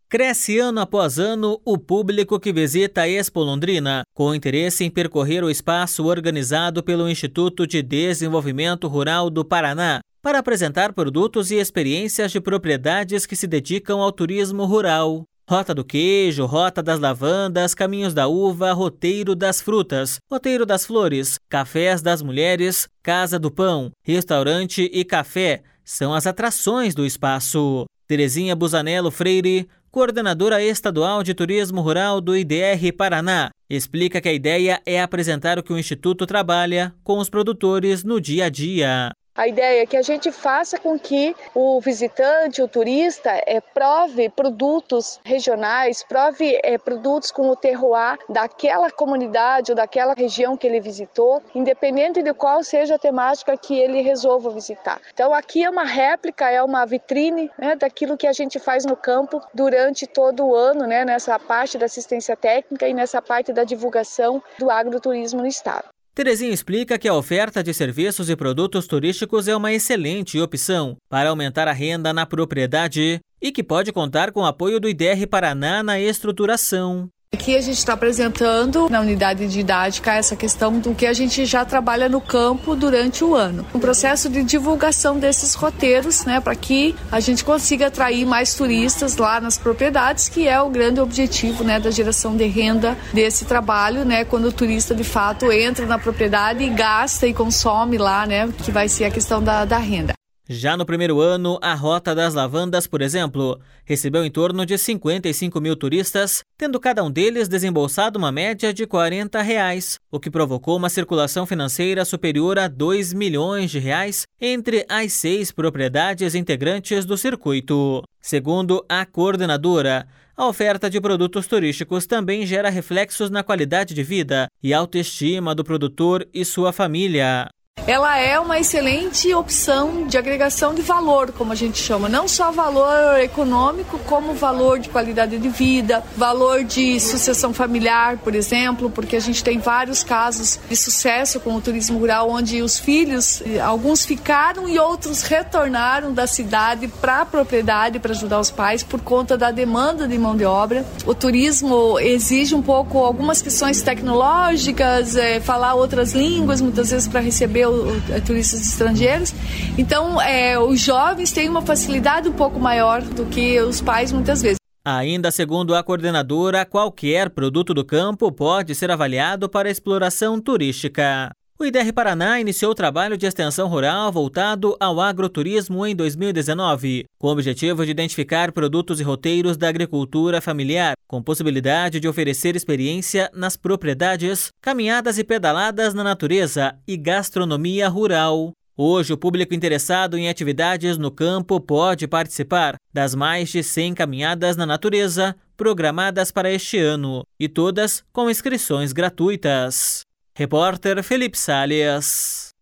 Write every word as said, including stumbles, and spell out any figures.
Cresce ano após ano o público que visita a Expo Londrina, com interesse em percorrer o espaço organizado pelo Instituto de Desenvolvimento Rural do Paraná, para apresentar produtos e experiências de propriedades que se dedicam ao turismo rural. Rota do Queijo, Rota das Lavandas, Caminhos da Uva, Roteiro das Frutas, Roteiro das Flores, Cafés das Mulheres, Casa do Pão, Restaurante e Café são as atrações do espaço. Terezinha Busanello Freire, coordenadora estadual de turismo rural do I D R Paraná, explica que a ideia é apresentar o que o Instituto trabalha com os produtores no dia a dia. A ideia é que a gente faça com que o visitante, o turista, é, prove produtos regionais, prove é, produtos com o terroir daquela comunidade ou daquela região que ele visitou, independente de qual seja a temática que ele resolva visitar. Então aqui é uma réplica, é uma vitrine, né, daquilo que a gente faz no campo durante todo o ano, né, nessa parte da assistência técnica e nessa parte da divulgação do agroturismo no estado. Terezinha explica que a oferta de serviços e produtos turísticos é uma excelente opção para aumentar a renda na propriedade e que pode contar com o apoio do I D R Paraná na estruturação. Aqui a gente está apresentando na unidade didática essa questão do que a gente já trabalha no campo durante o ano. Um processo de divulgação desses roteiros, né, para que a gente consiga atrair mais turistas lá nas propriedades, que é o grande objetivo, né, da geração de renda desse trabalho, né, quando o turista de fato entra na propriedade e gasta e consome lá, né, que vai ser a questão da, da renda. Já no primeiro ano, a Rota das Lavandas, por exemplo, recebeu em torno de cinquenta e cinco mil turistas, tendo cada um deles desembolsado uma média de quarenta reais, o que provocou uma circulação financeira superior a dois milhões de reais entre as seis propriedades integrantes do circuito. Segundo a coordenadora, a oferta de produtos turísticos também gera reflexos na qualidade de vida e autoestima do produtor e sua família. Ela é uma excelente opção de agregação de valor, como a gente chama, não só valor econômico, como valor de qualidade de vida, valor de sucessão familiar, por exemplo, porque a gente tem vários casos de sucesso com o turismo rural, onde os filhos, alguns ficaram e outros retornaram da cidade para a propriedade para ajudar os pais por conta da demanda de mão de obra. O turismo exige um pouco algumas questões tecnológicas, é, falar outras línguas, muitas vezes para receber turistas estrangeiros. Então, é, os jovens têm uma facilidade um pouco maior do que os pais muitas vezes. Ainda segundo a coordenadora, qualquer produto do campo pode ser avaliado para exploração turística. O I D R Paraná iniciou o trabalho de extensão rural voltado ao agroturismo em dois mil e dezenove, com o objetivo de identificar produtos e roteiros da agricultura familiar, com possibilidade de oferecer experiência nas propriedades, caminhadas e pedaladas na natureza e gastronomia rural. Hoje, o público interessado em atividades no campo pode participar das mais de cem caminhadas na natureza programadas para este ano, e todas com inscrições gratuitas. Repórter Felipe Salles.